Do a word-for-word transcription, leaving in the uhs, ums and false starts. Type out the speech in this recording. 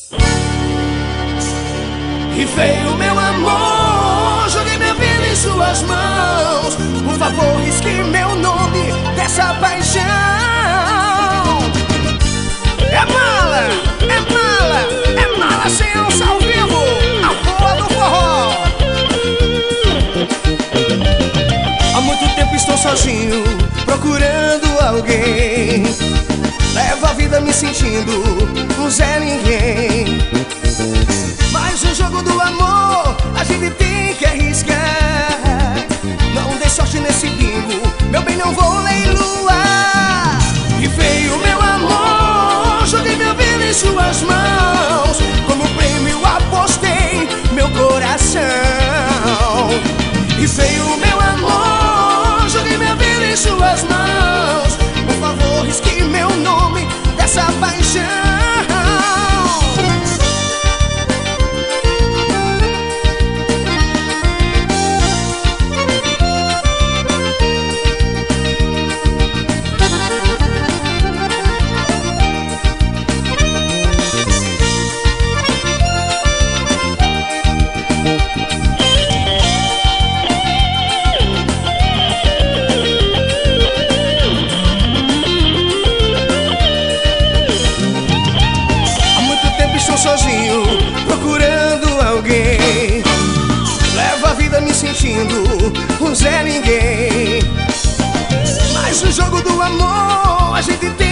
E veio meu amor, joguei minha vida em suas mãos. Por favor, risque meu nome dessa paixão. É mala, é mala, é mala sem alça ao vivo, a boa do forró. Há muito tempo estou sozinho, procurando alguém. Levo a vida me sentindo um Zé Ninguém. Mas o jogo do amor a gente tem que arriscar. Não dê sorte nesse bingo, meu bem, não vou leiloar. E veio meu amor, joguei minha vida em suas mãos. Como prêmio apostei meu coração. E veio meu amor, joguei minha vida em suas mãos. Por favor, risque meu nome dessa paixão. Sozinho, procurando alguém. Levo a vida me sentindo um Zé Ninguém. Mas no jogo do amor a gente tem